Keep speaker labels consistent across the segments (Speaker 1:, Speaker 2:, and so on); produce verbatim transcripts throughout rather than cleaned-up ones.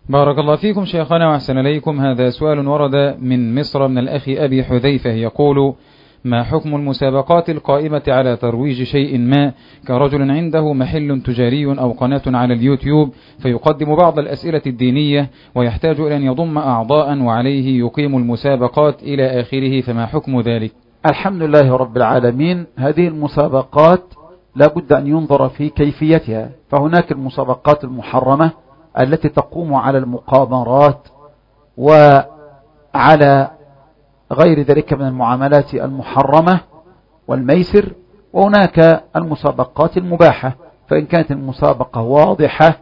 Speaker 1: بارك الله فيكم شيخنا وأحسن إليكم. هذا سؤال ورد من مصر من الأخ أبي حذيفة يقول: ما حكم المسابقات القائمة على ترويج شيء ما، كرجل عنده محل تجاري أو قناة على اليوتيوب فيقدم بعض الأسئلة الدينية ويحتاج إلى أن يضم أعضاء وعليه يقيم المسابقات إلى آخره، فما حكم ذلك؟
Speaker 2: الحمد لله رب العالمين. هذه المسابقات لا بد أن ينظر في كيفيتها، فهناك المسابقات المحرمة التي تقوم على المقامرات وعلى غير ذلك من المعاملات المحرمة والميسر، وهناك المسابقات المباحة، فإن كانت المسابقة واضحة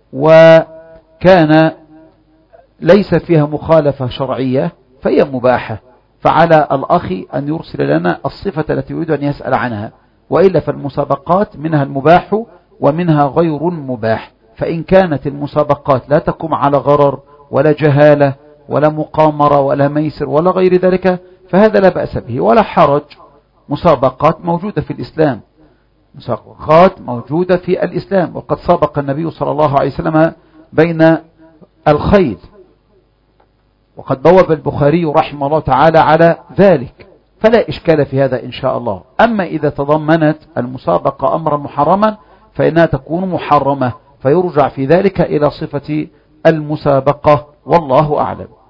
Speaker 2: وكان ليس فيها مخالفة شرعية فهي مباحة، فعلى الأخ أن يرسل لنا الصفة التي يريد أن يسأل عنها، وإلا فالمسابقات منها المباح ومنها غير المباح. فإن كانت المسابقات لا تقوم على غرر ولا جهالة ولا مقامرة ولا ميسر ولا غير ذلك فهذا لا بأس به ولا حرج. مسابقات موجودة في الإسلام، مسابقات موجودة في الإسلام، وقد سابق النبي صلى الله عليه وسلم بين الخيل، وقد بوب البخاري رحمه الله تعالى على ذلك، فلا إشكال في هذا إن شاء الله. أما إذا تضمنت المسابقة أمرا محرما فإنها تكون محرمة، فيرجع في ذلك إلى صفة المسابقة، والله أعلم.